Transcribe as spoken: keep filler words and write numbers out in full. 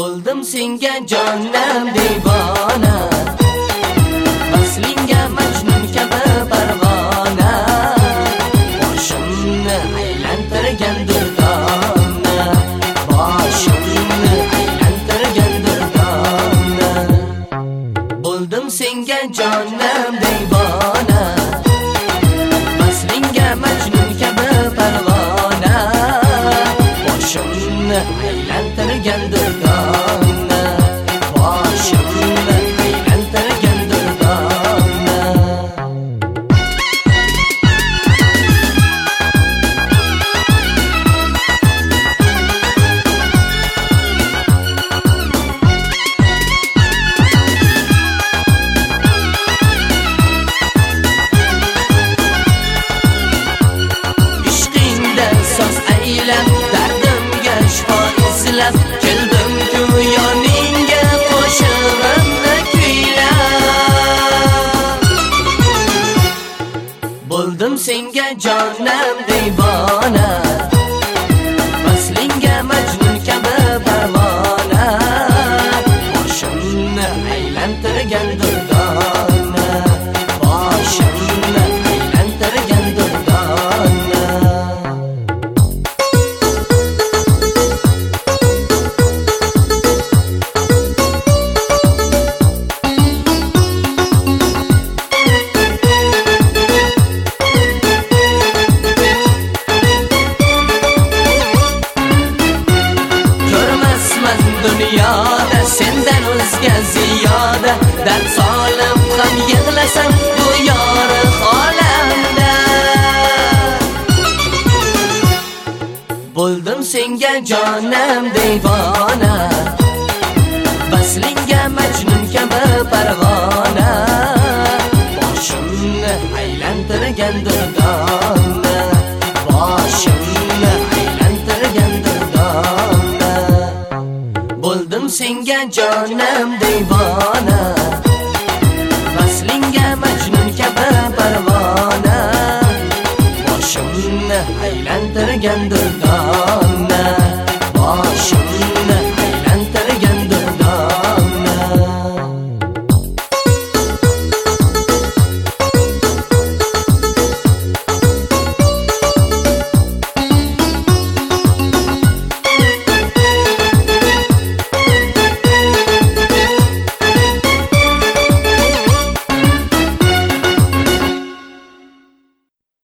Bo'ldim senga jonim devona, vaslingga majnun kabi parvona, boshimni aylantirgan durdona, boshimni aylantirgan durdona. Bo'ldim senga jonim devona, vaslingga majnun kabi parvona, boshimni aylantirgan durdona, boshimni aylantirgan durdona. Ishqingda so'z aylab, dardimga shifo izlab, keldim-ku yoningga qo'shig'imni kuylab. Bo'ldim senga jonim devona, vaslingga majnun kabi parvona, boshimni aylantirgan durdona, boshimni aylantirgan durdona. Ko'rmasman dunyoda sendan o'zga ziyoda, dard solib ham yig'lasam bu yoriq olamda. Bo'ldim senga jonim devona, vaslingga majnun kabi parvona, boshimni aylantirgan durdona, boshimni aylantirgan durdona. Bo'ldim senga jonim devona, vaslingga majnun kabi parvona, boshimni aylantirgan durdona.